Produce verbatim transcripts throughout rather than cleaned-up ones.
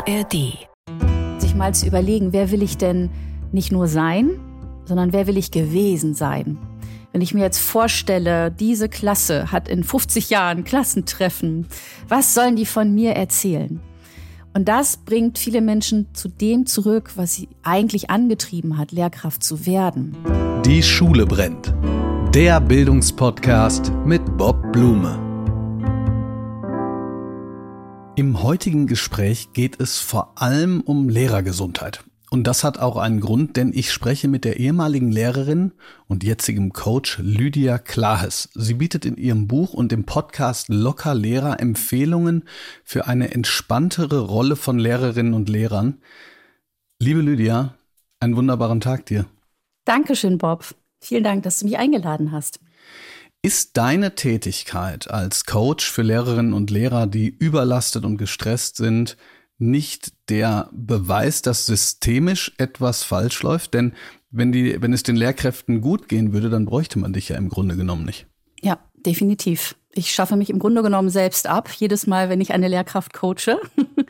R D. Sich mal zu überlegen, wer will ich denn nicht nur sein, sondern wer will ich gewesen sein? Wenn ich mir jetzt vorstelle, diese Klasse hat in fünfzig Jahren Klassentreffen, was sollen die von mir erzählen? Und das bringt viele Menschen zu dem zurück, was sie eigentlich angetrieben hat, Lehrkraft zu werden. Die Schule brennt. Der Bildungspodcast mit Bob Blume. Im heutigen Gespräch geht es vor allem um Lehrergesundheit. Und das hat auch einen Grund, denn ich spreche mit der ehemaligen Lehrerin und jetzigem Coach Lydia Klahes. Sie bietet in ihrem Buch und im Podcast Locker Lehrer Empfehlungen für eine entspanntere Rolle von Lehrerinnen und Lehrern. Liebe Lydia, einen wunderbaren Tag dir. Dankeschön, Bob. Vielen Dank, dass du mich eingeladen hast. Ist deine Tätigkeit als Coach für Lehrerinnen und Lehrer, die überlastet und gestresst sind, nicht der Beweis, dass systemisch etwas falsch läuft? Denn wenn die, wenn es den Lehrkräften gut gehen würde, dann bräuchte man dich ja im Grunde genommen nicht. Ja, definitiv. Ich schaffe mich im Grunde genommen selbst ab, jedes Mal, wenn ich eine Lehrkraft coache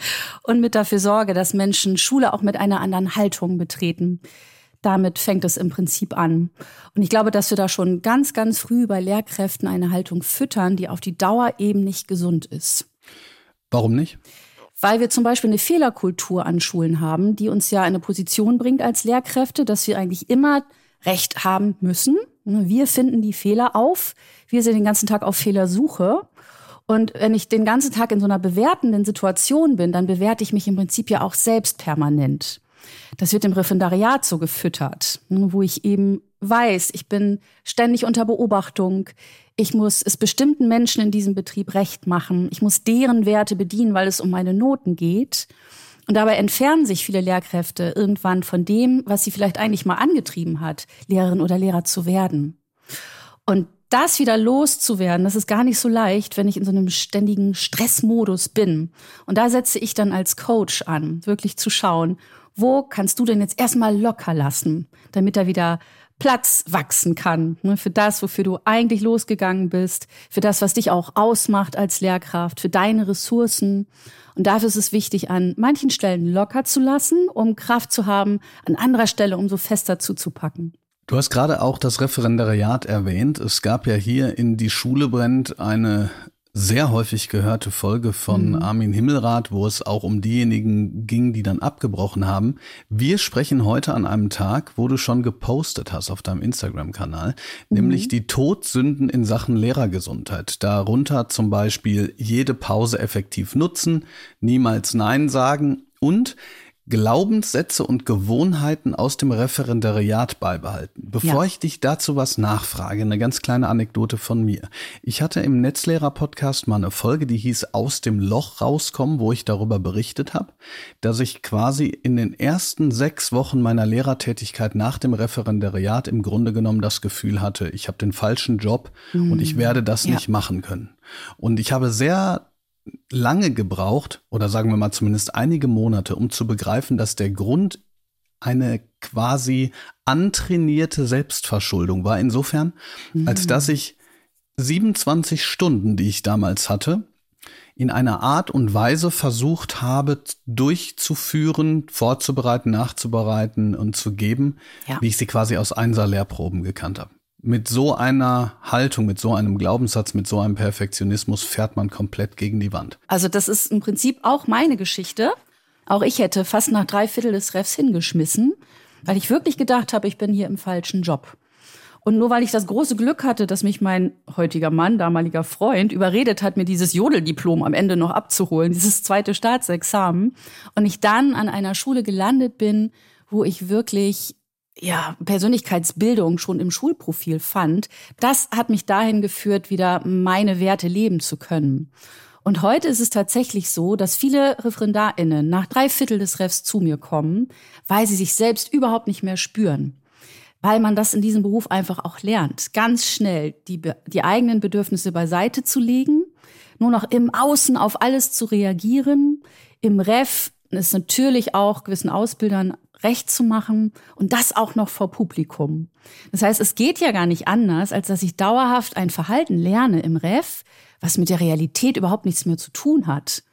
und mit dafür sorge, dass Menschen Schule auch mit einer anderen Haltung betreten. Damit fängt es im Prinzip an. Und ich glaube, dass wir da schon ganz, ganz früh bei Lehrkräften eine Haltung füttern, die auf die Dauer eben nicht gesund ist. Warum nicht? Weil wir zum Beispiel eine Fehlerkultur an Schulen haben, die uns ja in eine Position bringt als Lehrkräfte, dass wir eigentlich immer Recht haben müssen. Wir finden die Fehler auf. Wir sind den ganzen Tag auf Fehlersuche. Und wenn ich den ganzen Tag in so einer bewertenden Situation bin, dann bewerte ich mich im Prinzip ja auch selbst permanent. Das wird im Referendariat so gefüttert, wo ich eben weiß, ich bin ständig unter Beobachtung. Ich muss es bestimmten Menschen in diesem Betrieb recht machen. Ich muss deren Werte bedienen, weil es um meine Noten geht. Und dabei entfernen sich viele Lehrkräfte irgendwann von dem, was sie vielleicht eigentlich mal angetrieben hat, Lehrerin oder Lehrer zu werden. Und das wieder loszuwerden, das ist gar nicht so leicht, wenn ich in so einem ständigen Stressmodus bin. Und da setze ich dann als Coach an, wirklich zu schauen, wo kannst du denn jetzt erstmal locker lassen, damit da wieder Platz wachsen kann, ne, für das, wofür du eigentlich losgegangen bist, für das, was dich auch ausmacht als Lehrkraft, für deine Ressourcen. Und dafür ist es wichtig, an manchen Stellen locker zu lassen, um Kraft zu haben, an anderer Stelle umso fester zuzupacken. Du hast gerade auch das Referendariat erwähnt. Es gab ja hier in Die Schule brennt eine sehr häufig gehörte Folge von mhm. Armin Himmelrath, wo es auch um diejenigen ging, die dann abgebrochen haben. Wir sprechen heute an einem Tag, wo du schon gepostet hast auf deinem Instagram-Kanal, mhm. nämlich die Todsünden in Sachen Lehrergesundheit. Darunter zum Beispiel jede Pause effektiv nutzen, niemals Nein sagen und Glaubenssätze und Gewohnheiten aus dem Referendariat beibehalten. Bevor ja. ich dich dazu was nachfrage, eine ganz kleine Anekdote von mir. Ich hatte im Netzlehrer-Podcast mal eine Folge, die hieß Aus dem Loch rauskommen, wo ich darüber berichtet habe, dass ich quasi in den ersten sechs Wochen meiner Lehrertätigkeit nach dem Referendariat im Grunde genommen das Gefühl hatte, ich habe den falschen Job mhm. und ich werde das ja. nicht machen können. Und ich habe sehr lange gebraucht, oder sagen wir mal zumindest einige Monate, um zu begreifen, dass der Grund eine quasi antrainierte Selbstverschuldung war. Insofern, mhm. als dass ich siebenundzwanzig Stunden, die ich damals hatte, in einer Art und Weise versucht habe, durchzuführen, vorzubereiten, nachzubereiten und zu geben, ja. wie ich sie quasi aus Einser-Lehrproben gekannt habe. Mit so einer Haltung, mit so einem Glaubenssatz, mit so einem Perfektionismus fährt man komplett gegen die Wand. Also das ist im Prinzip auch meine Geschichte. Auch ich hätte fast nach drei Viertel des Refs hingeschmissen, weil ich wirklich gedacht habe, ich bin hier im falschen Job. Und nur weil ich das große Glück hatte, dass mich mein heutiger Mann, damaliger Freund, überredet hat, mir dieses Jodeldiplom am Ende noch abzuholen, dieses zweite Staatsexamen, und ich dann an einer Schule gelandet bin, wo ich wirklich ja, Persönlichkeitsbildung schon im Schulprofil fand, das hat mich dahin geführt, wieder meine Werte leben zu können. Und heute ist es tatsächlich so, dass viele ReferendarInnen nach drei Viertel des Refs zu mir kommen, weil sie sich selbst überhaupt nicht mehr spüren. Weil man das in diesem Beruf einfach auch lernt, ganz schnell die, die eigenen Bedürfnisse beiseite zu legen, nur noch im Außen auf alles zu reagieren, im Ref ist natürlich auch gewissen Ausbildern recht zu machen und das auch noch vor Publikum. Das heißt, es geht ja gar nicht anders, als dass ich dauerhaft ein Verhalten lerne im Ref, was mit der Realität überhaupt nichts mehr zu tun hat.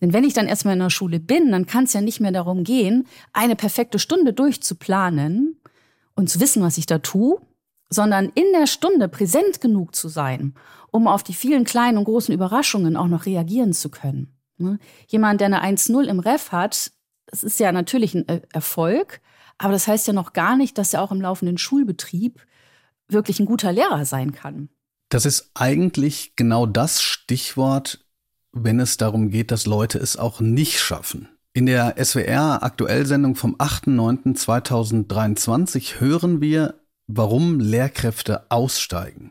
Denn wenn ich dann erstmal in der Schule bin, dann kann es ja nicht mehr darum gehen, eine perfekte Stunde durchzuplanen und zu wissen, was ich da tue, sondern in der Stunde präsent genug zu sein, um auf die vielen kleinen und großen Überraschungen auch noch reagieren zu können. Jemand, der eine eins null im Ref hat, das ist ja natürlich ein Erfolg, aber das heißt ja noch gar nicht, dass er auch im laufenden Schulbetrieb wirklich ein guter Lehrer sein kann. Das ist eigentlich genau das Stichwort, wenn es darum geht, dass Leute es auch nicht schaffen. In der S W R-Aktuellsendung vom achter neunter zweitausenddreiundzwanzig hören wir, warum Lehrkräfte aussteigen.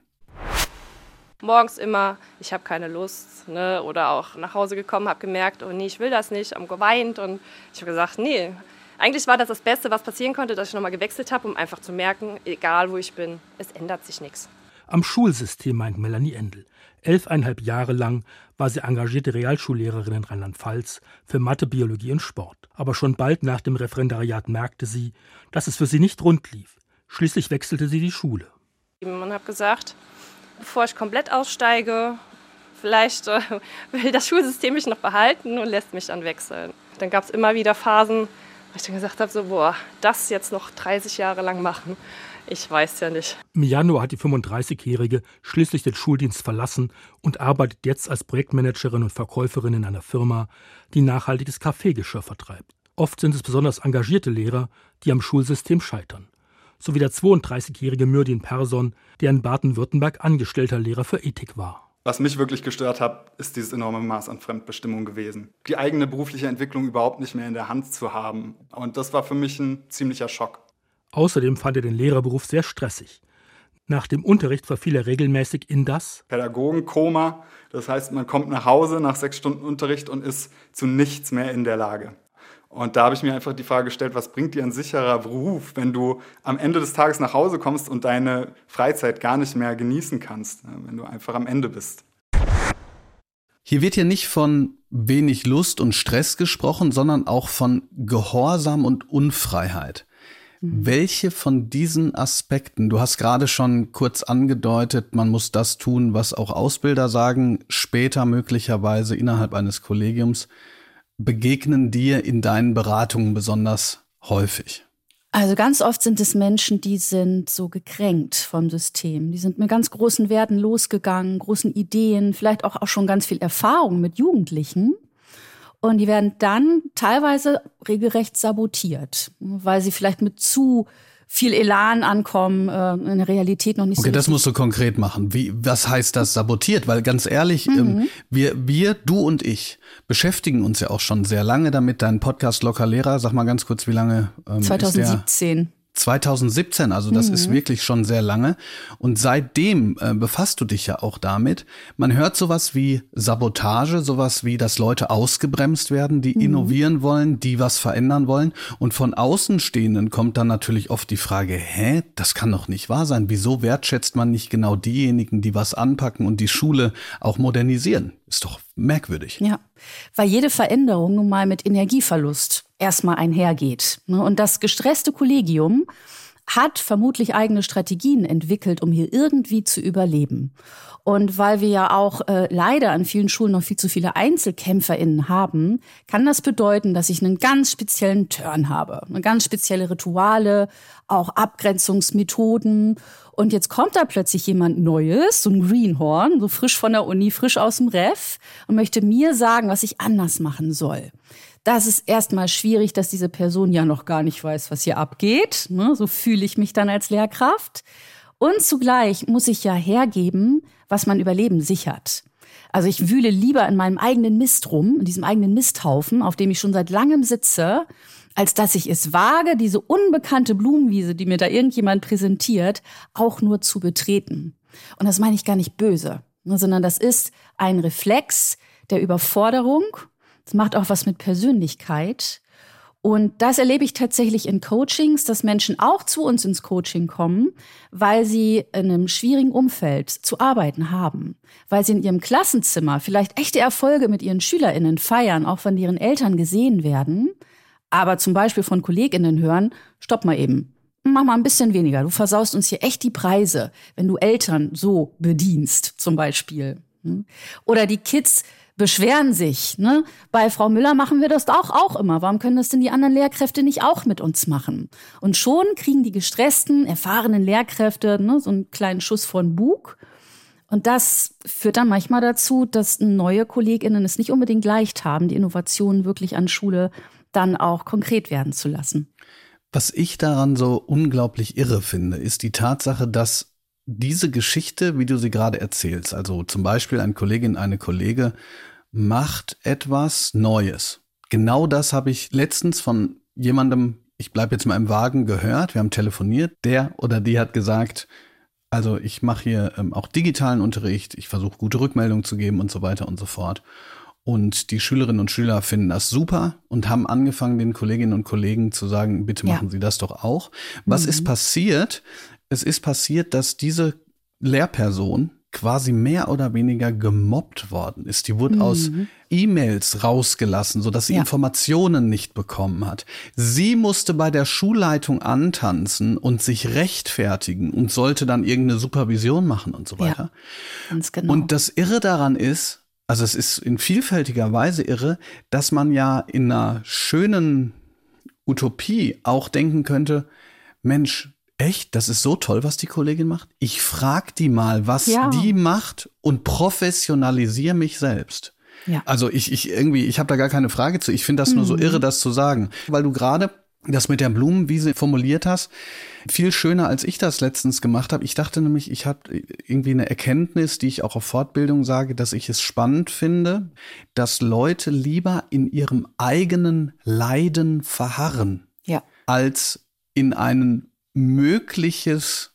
Morgens immer, ich habe keine Lust, ne? Oder auch nach Hause gekommen, habe gemerkt, oh nee, ich will das nicht, habe geweint und ich habe gesagt, nee, eigentlich war das das Beste, was passieren konnte, dass ich nochmal gewechselt habe, um einfach zu merken, egal wo ich bin, es ändert sich nichts. Am Schulsystem meint Melanie Endel. Elfeinhalb Jahre lang war sie engagierte Realschullehrerin in Rheinland-Pfalz für Mathe, Biologie und Sport. Aber schon bald nach dem Referendariat merkte sie, dass es für sie nicht rund lief. Schließlich wechselte sie die Schule. Und habe gesagt, bevor ich komplett aussteige, vielleicht äh, will das Schulsystem mich noch behalten und lässt mich dann wechseln. Dann gab es immer wieder Phasen, wo ich dann gesagt habe, so, boah, das jetzt noch dreißig Jahre lang machen, ich weiß ja nicht. Im Januar hat die fünfunddreißigjährige schließlich den Schuldienst verlassen und arbeitet jetzt als Projektmanagerin und Verkäuferin in einer Firma, die nachhaltiges Kaffeegeschirr vertreibt. Oft sind es besonders engagierte Lehrer, die am Schulsystem scheitern. So wie der zweiunddreißigjährige Myrdin Persson, der in Baden-Württemberg angestellter Lehrer für Ethik war. Was mich wirklich gestört hat, ist dieses enorme Maß an Fremdbestimmung gewesen. Die eigene berufliche Entwicklung überhaupt nicht mehr in der Hand zu haben. Und das war für mich ein ziemlicher Schock. Außerdem fand er den Lehrerberuf sehr stressig. Nach dem Unterricht verfiel er regelmäßig in das Pädagogenkoma. Das heißt, man kommt nach Hause nach sechs Stunden Unterricht und ist zu nichts mehr in der Lage. Und da habe ich mir einfach die Frage gestellt, was bringt dir ein sicherer Beruf, wenn du am Ende des Tages nach Hause kommst und deine Freizeit gar nicht mehr genießen kannst, wenn du einfach am Ende bist. Hier wird ja nicht von wenig Lust und Stress gesprochen, sondern auch von Gehorsam und Unfreiheit. Mhm. Welche von diesen Aspekten, du hast gerade schon kurz angedeutet, man muss das tun, was auch Ausbilder sagen, später möglicherweise innerhalb eines Kollegiums, begegnen dir in deinen Beratungen besonders häufig? Also ganz oft sind es Menschen, die sind so gekränkt vom System. Die sind mit ganz großen Werten losgegangen, großen Ideen, vielleicht auch, auch schon ganz viel Erfahrung mit Jugendlichen. Und die werden dann teilweise regelrecht sabotiert, weil sie vielleicht mit zu viel Elan ankommen, äh, in der Realität noch nicht okay, so. Okay, das musst du konkret machen. Wie, was heißt das sabotiert? Weil ganz ehrlich, mhm. ähm, wir, wir, du und ich beschäftigen uns ja auch schon sehr lange damit. Dein Podcast Locker Lehrer, sag mal ganz kurz, wie lange ähm, zweitausendsiebzehn. Ist der? zweitausendsiebzehn, also das mhm. ist wirklich schon sehr lange. Und seitdem äh, befasst du dich ja auch damit. Man hört sowas wie Sabotage, sowas wie, dass Leute ausgebremst werden, die mhm. innovieren wollen, die was verändern wollen. Und von Außenstehenden kommt dann natürlich oft die Frage, hä, das kann doch nicht wahr sein. Wieso wertschätzt man nicht genau diejenigen, die was anpacken und die Schule auch modernisieren? Ist doch merkwürdig. Ja, weil jede Veränderung nun mal mit Energieverlust erstmal einhergeht. Und das gestresste Kollegium hat vermutlich eigene Strategien entwickelt, um hier irgendwie zu überleben. Und weil wir ja auch äh, leider an vielen Schulen noch viel zu viele EinzelkämpferInnen haben, kann das bedeuten, dass ich einen ganz speziellen Turn habe. Eine ganz spezielle Rituale, auch Abgrenzungsmethoden. Und jetzt kommt da plötzlich jemand Neues, so ein Greenhorn, so frisch von der Uni, frisch aus dem Ref und möchte mir sagen, was ich anders machen soll. Das ist erstmal schwierig, dass diese Person ja noch gar nicht weiß, was hier abgeht. So fühle ich mich dann als Lehrkraft. Und zugleich muss ich ja hergeben, was mein Überleben sichert. Also ich wühle lieber in meinem eigenen Mist rum, in diesem eigenen Misthaufen, auf dem ich schon seit langem sitze, als dass ich es wage, diese unbekannte Blumenwiese, die mir da irgendjemand präsentiert, auch nur zu betreten. Und das meine ich gar nicht böse, sondern das ist ein Reflex der Überforderung. Das macht auch was mit Persönlichkeit. Und das erlebe ich tatsächlich in Coachings, dass Menschen auch zu uns ins Coaching kommen, weil sie in einem schwierigen Umfeld zu arbeiten haben, weil sie in ihrem Klassenzimmer vielleicht echte Erfolge mit ihren SchülerInnen feiern, auch von ihren Eltern gesehen werden, aber zum Beispiel von KollegInnen hören, stopp mal eben, mach mal ein bisschen weniger, du versaust uns hier echt die Preise, wenn du Eltern so bedienst zum Beispiel. Oder die Kids beschweren sich. Ne? Bei Frau Müller machen wir das auch, auch immer. Warum können das denn die anderen Lehrkräfte nicht auch mit uns machen? Und schon kriegen die gestressten, erfahrenen Lehrkräfte ne, so einen kleinen Schuss vor den Bug. Und das führt dann manchmal dazu, dass neue KollegInnen es nicht unbedingt leicht haben, die Innovationen wirklich an Schule dann auch konkret werden zu lassen. Was ich daran so unglaublich irre finde, ist die Tatsache, dass diese Geschichte, wie du sie gerade erzählst, also zum Beispiel eine Kollegin, eine Kollege macht etwas Neues. Genau das habe ich letztens von jemandem, ich bleibe jetzt mal im Wagen, gehört. Wir haben telefoniert. Der oder die hat gesagt, also ich mache hier ähm, auch digitalen Unterricht, ich versuche gute Rückmeldungen zu geben und so weiter und so fort. Und die Schülerinnen und Schüler finden das super und haben angefangen, den Kolleginnen und Kollegen zu sagen, bitte machen ja. Sie das doch auch. Was mhm. ist passiert? Es ist passiert, dass diese Lehrperson quasi mehr oder weniger gemobbt worden ist. Die wurde mhm. aus E-Mails rausgelassen, sodass sie ja. Informationen nicht bekommen hat. Sie musste bei der Schulleitung antanzen und sich rechtfertigen und sollte dann irgendeine Supervision machen und so weiter. Ja, ganz genau. Und das Irre daran ist, also es ist in vielfältiger Weise irre, dass man ja in einer schönen Utopie auch denken könnte, Mensch, echt, das ist so toll, was die Kollegin macht. Ich frag die mal, was ja. die macht und professionalisiere mich selbst. Ja. Also ich, ich irgendwie, ich habe da gar keine Frage zu. Ich finde das mhm. nur so irre, das zu sagen. Weil du gerade das mit der Blumenwiese formuliert hast, viel schöner, als ich das letztens gemacht habe. Ich dachte nämlich, ich habe irgendwie eine Erkenntnis, die ich auch auf Fortbildung sage, dass ich es spannend finde, dass Leute lieber in ihrem eigenen Leiden verharren, ja. als in ein mögliches,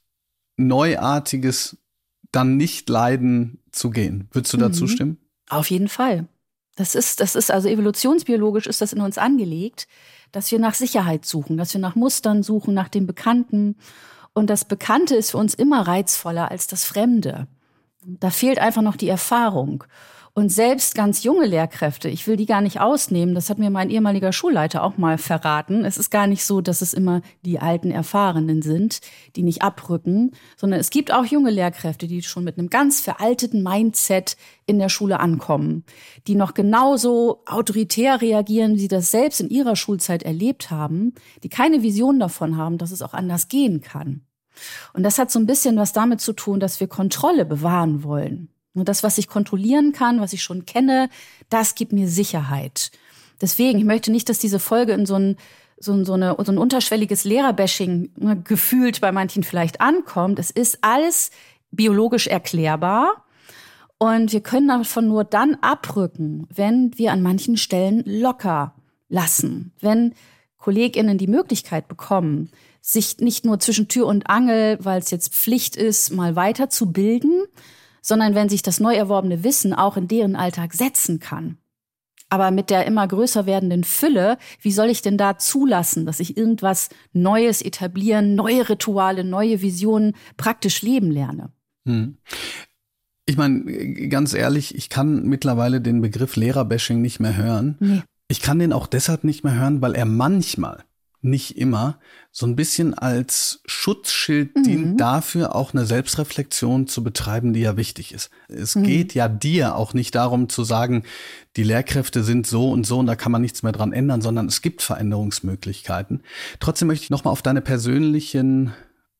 neuartiges, dann nicht Leiden zu gehen. Würdest du mhm. dazu stimmen? Auf jeden Fall. Das ist, das ist also evolutionsbiologisch ist das in uns angelegt, dass wir nach Sicherheit suchen, dass wir nach Mustern suchen, nach dem Bekannten. Und das Bekannte ist für uns immer reizvoller als das Fremde. Da fehlt einfach noch die Erfahrung. Und selbst ganz junge Lehrkräfte, ich will die gar nicht ausnehmen, das hat mir mein ehemaliger Schulleiter auch mal verraten. Es ist gar nicht so, dass es immer die alten Erfahrenen sind, die nicht abrücken, sondern es gibt auch junge Lehrkräfte, die schon mit einem ganz veralteten Mindset in der Schule ankommen, die noch genauso autoritär reagieren, wie sie das selbst in ihrer Schulzeit erlebt haben, die keine Vision davon haben, dass es auch anders gehen kann. Und das hat so ein bisschen was damit zu tun, dass wir Kontrolle bewahren wollen. Und das, was ich kontrollieren kann, was ich schon kenne, das gibt mir Sicherheit. Deswegen, ich möchte nicht, dass diese Folge in so ein, so ein, so eine, so ein unterschwelliges Lehrerbashing ne, gefühlt bei manchen vielleicht ankommt. Es ist alles biologisch erklärbar. Und wir können davon nur dann abrücken, wenn wir an manchen Stellen locker lassen. Wenn KollegInnen die Möglichkeit bekommen, sich nicht nur zwischen Tür und Angel, weil es jetzt Pflicht ist, mal weiterzubilden, sondern wenn sich das neu erworbene Wissen auch in deren Alltag setzen kann. Aber mit der immer größer werdenden Fülle, wie soll ich denn da zulassen, dass ich irgendwas Neues etablieren, neue Rituale, neue Visionen praktisch leben lerne? Hm. Ich meine, ganz ehrlich, ich kann mittlerweile den Begriff Lehrerbashing nicht mehr hören. Nee. Ich kann den auch deshalb nicht mehr hören, weil er manchmal, nicht immer, so ein bisschen als Schutzschild mhm. dient dafür, auch eine Selbstreflexion zu betreiben, die ja wichtig ist. Es mhm. geht ja dir auch nicht darum zu sagen, die Lehrkräfte sind so und so und da kann man nichts mehr dran ändern, sondern es gibt Veränderungsmöglichkeiten. Trotzdem möchte ich nochmal auf deine persönlichen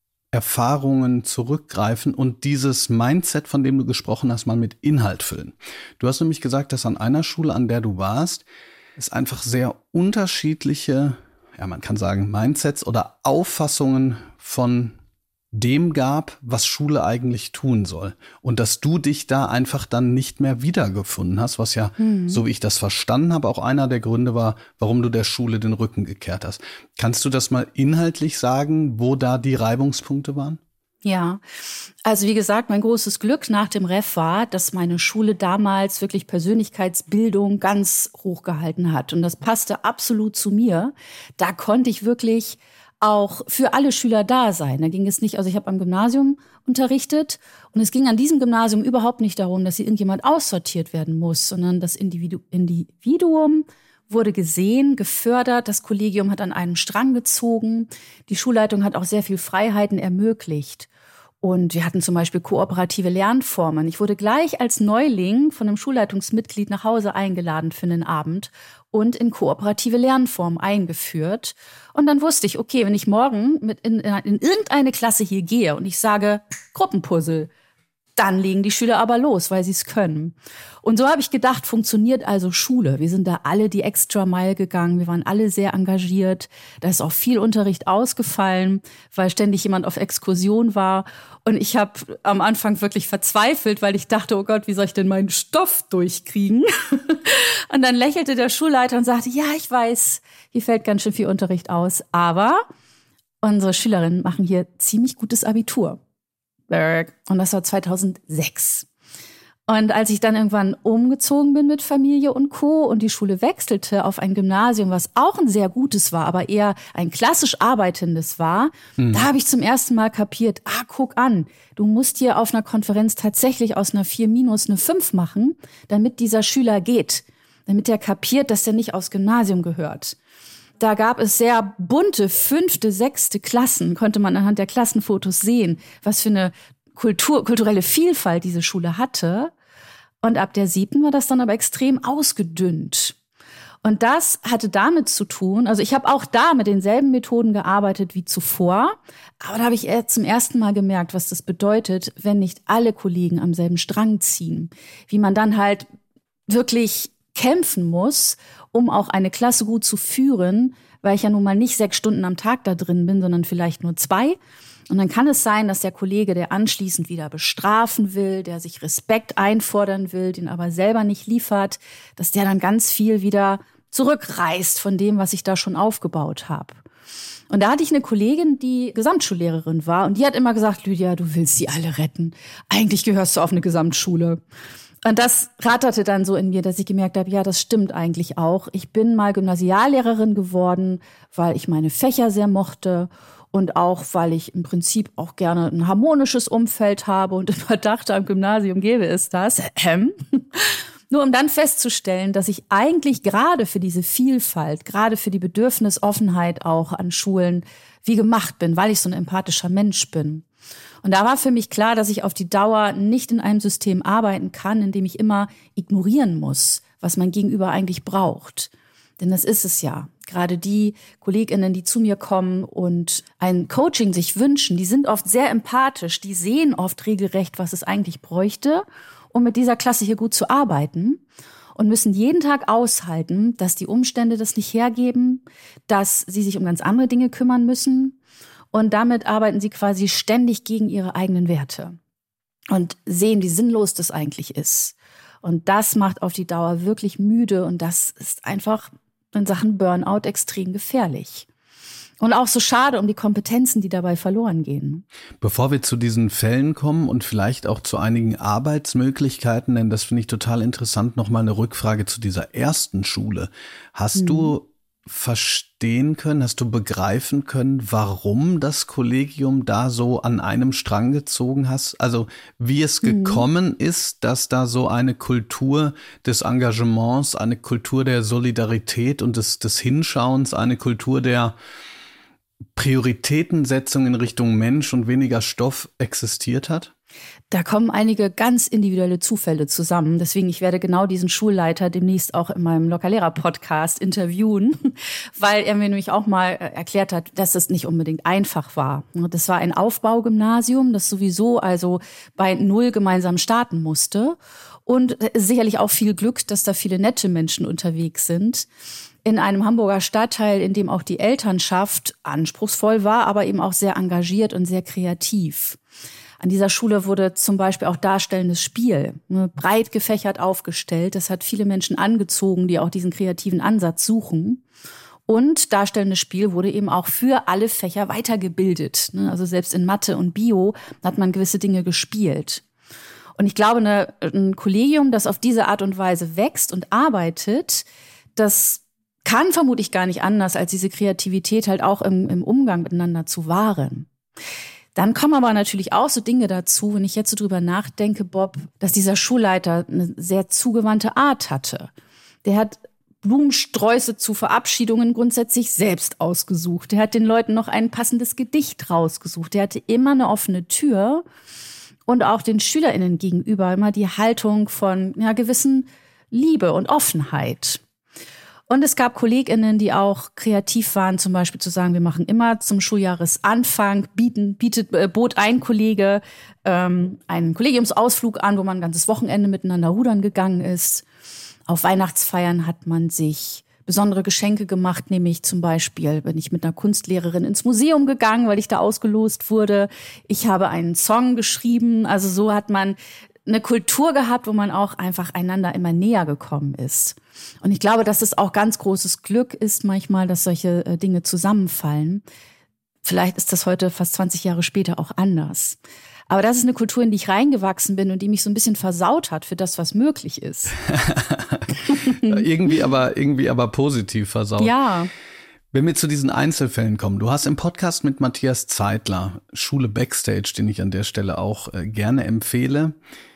Erfahrungen zurückgreifen und dieses Mindset, von dem du gesprochen hast, mal mit Inhalt füllen. Du hast nämlich gesagt, dass an einer Schule, an der du warst, es einfach sehr unterschiedliche, ja, man kann sagen, Mindsets oder Auffassungen von dem gab, was Schule eigentlich tun soll. Und dass du dich da einfach dann nicht mehr wiedergefunden hast, was ja, mhm. so wie ich das verstanden habe, auch einer der Gründe war, warum du der Schule den Rücken gekehrt hast. Kannst du das mal inhaltlich sagen, wo da die Reibungspunkte waren? Ja, also wie gesagt, mein großes Glück nach dem Ref war, dass meine Schule damals wirklich Persönlichkeitsbildung ganz hoch gehalten hat. Und das passte absolut zu mir. Da konnte ich wirklich auch für alle Schüler da sein. Da ging es nicht, also ich habe am Gymnasium unterrichtet und es ging an diesem Gymnasium überhaupt nicht darum, dass hier irgendjemand aussortiert werden muss, sondern das Individu- Individuum wurde gesehen, gefördert, das Kollegium hat an einem Strang gezogen, die Schulleitung hat auch sehr viel Freiheiten ermöglicht. Und wir hatten zum Beispiel kooperative Lernformen. Ich wurde gleich als Neuling von einem Schulleitungsmitglied nach Hause eingeladen für einen Abend und in kooperative Lernformen eingeführt. Und dann wusste ich, okay, wenn ich morgen mit in, in irgendeine Klasse hier gehe und ich sage Gruppenpuzzle, dann legen die Schüler aber los, weil sie es können. Und so habe ich gedacht, funktioniert also Schule. Wir sind da alle die extra Mile gegangen. Wir waren alle sehr engagiert. Da ist auch viel Unterricht ausgefallen, weil ständig jemand auf Exkursion war. Und ich habe am Anfang wirklich verzweifelt, weil ich dachte, oh Gott, wie soll ich denn meinen Stoff durchkriegen? Und dann lächelte der Schulleiter und sagte, ja, ich weiß, hier fällt ganz schön viel Unterricht aus. Aber unsere Schülerinnen machen hier ziemlich gutes Abitur. Und das war zweitausendsechs. Und als ich dann irgendwann umgezogen bin mit Familie und Co. und die Schule wechselte auf ein Gymnasium, was auch ein sehr gutes war, aber eher ein klassisch arbeitendes war, mhm. da habe ich zum ersten Mal kapiert, ah, guck an, du musst hier auf einer Konferenz tatsächlich aus einer vier minus eine fünf machen, damit dieser Schüler geht, damit der kapiert, dass der nicht aufs Gymnasium gehört. Da gab es sehr bunte fünfte, sechste Klassen, konnte man anhand der Klassenfotos sehen, was für eine Kultur, kulturelle Vielfalt diese Schule hatte. Und ab der siebten war das dann aber extrem ausgedünnt. Und das hatte damit zu tun, also ich habe auch da mit denselben Methoden gearbeitet wie zuvor, aber da habe ich zum ersten Mal gemerkt, was das bedeutet, wenn nicht alle Kollegen am selben Strang ziehen. Wie man dann halt wirklich kämpfen muss, um auch eine Klasse gut zu führen, weil ich ja nun mal nicht sechs Stunden am Tag da drin bin, sondern vielleicht nur zwei. Und dann kann es sein, dass der Kollege, der anschließend wieder bestrafen will, der sich Respekt einfordern will, den aber selber nicht liefert, dass der dann ganz viel wieder zurückreißt von dem, was ich da schon aufgebaut habe. Und da hatte ich eine Kollegin, die Gesamtschullehrerin war und die hat immer gesagt, Lydia, du willst sie alle retten. Eigentlich gehörst du auf eine Gesamtschule. Und das ratterte dann so in mir, dass ich gemerkt habe, ja, das stimmt eigentlich auch. Ich bin mal Gymnasiallehrerin geworden, weil ich meine Fächer sehr mochte und auch, weil ich im Prinzip auch gerne ein harmonisches Umfeld habe und immer dachte, am Gymnasium gäbe es das. Ähm. Nur um dann festzustellen, dass ich eigentlich gerade für diese Vielfalt, gerade für die Bedürfnisoffenheit auch an Schulen wie gemacht bin, weil ich so ein empathischer Mensch bin. Und da war für mich klar, dass ich auf die Dauer nicht in einem System arbeiten kann, in dem ich immer ignorieren muss, was mein Gegenüber eigentlich braucht. Denn das ist es ja. Gerade die KollegInnen, die zu mir kommen und ein Coaching sich wünschen, die sind oft sehr empathisch, die sehen oft regelrecht, was es eigentlich bräuchte, um mit dieser Klasse hier gut zu arbeiten und müssen jeden Tag aushalten, dass die Umstände das nicht hergeben, dass sie sich um ganz andere Dinge kümmern müssen. Und damit arbeiten sie quasi ständig gegen ihre eigenen Werte und sehen, wie sinnlos das eigentlich ist. Und das macht auf die Dauer wirklich müde und das ist einfach in Sachen Burnout extrem gefährlich. Und auch so schade um die Kompetenzen, die dabei verloren gehen. Bevor wir zu diesen Fällen kommen und vielleicht auch zu einigen Arbeitsmöglichkeiten, denn das finde ich total interessant, nochmal eine Rückfrage zu dieser ersten Schule. Hast hm. du verstehen können, hast du begreifen können, warum das Kollegium da so an einem Strang gezogen hast? Also wie es gekommen mhm. ist, dass da so eine Kultur des Engagements, eine Kultur der Solidarität und des, des Hinschauens, eine Kultur der Prioritätensetzung in Richtung Mensch und weniger Stoff existiert hat? Da kommen einige ganz individuelle Zufälle zusammen. Deswegen, ich werde genau diesen Schulleiter demnächst auch in meinem Lockerlehrer-Podcast interviewen, weil er mir nämlich auch mal erklärt hat, dass es nicht unbedingt einfach war. Das war ein Aufbaugymnasium, das sowieso also bei Null gemeinsam starten musste. Und sicherlich auch viel Glück, dass da viele nette Menschen unterwegs sind. In einem Hamburger Stadtteil, in dem auch die Elternschaft anspruchsvoll war, aber eben auch sehr engagiert und sehr kreativ. An dieser Schule wurde zum Beispiel auch darstellendes Spiel ne, breit gefächert aufgestellt. Das hat viele Menschen angezogen, die auch diesen kreativen Ansatz suchen. Und darstellendes Spiel wurde eben auch für alle Fächer weitergebildet. Ne? Also selbst in Mathe und Bio hat man gewisse Dinge gespielt. Und ich glaube, eine, ein Kollegium, das auf diese Art und Weise wächst und arbeitet, das kann vermutlich gar nicht anders, als diese Kreativität halt auch im, im Umgang miteinander zu wahren. Dann kommen aber natürlich auch so Dinge dazu, wenn ich jetzt so drüber nachdenke, Bob, dass dieser Schulleiter eine sehr zugewandte Art hatte. Der hat Blumensträuße zu Verabschiedungen grundsätzlich selbst ausgesucht. Er hat den Leuten noch ein passendes Gedicht rausgesucht. Er hatte immer eine offene Tür und auch den SchülerInnen gegenüber immer die Haltung von ja, gewissen Liebe und Offenheit. Und es gab KollegInnen, die auch kreativ waren, zum Beispiel zu sagen, wir machen immer zum Schuljahresanfang, bieten, bietet, äh, bot ein Kollege ähm, einen Kollegiumsausflug an, wo man ein ganzes Wochenende miteinander rudern gegangen ist. Auf Weihnachtsfeiern hat man sich besondere Geschenke gemacht, nämlich zum Beispiel bin ich mit einer Kunstlehrerin ins Museum gegangen, weil ich da ausgelost wurde. Ich habe einen Song geschrieben. Also so hat man eine Kultur gehabt, wo man auch einfach einander immer näher gekommen ist. Und ich glaube, dass es auch ganz großes Glück ist manchmal, dass solche äh, Dinge zusammenfallen. Vielleicht ist das heute fast zwanzig Jahre später auch anders. Aber das ist eine Kultur, in die ich reingewachsen bin und die mich so ein bisschen versaut hat für das, was möglich ist. irgendwie aber irgendwie aber positiv versaut. Ja. Wenn wir zu diesen Einzelfällen kommen, du hast im Podcast mit Matthias Zeitler, Schule Backstage, den ich an der Stelle auch äh, gerne empfehle,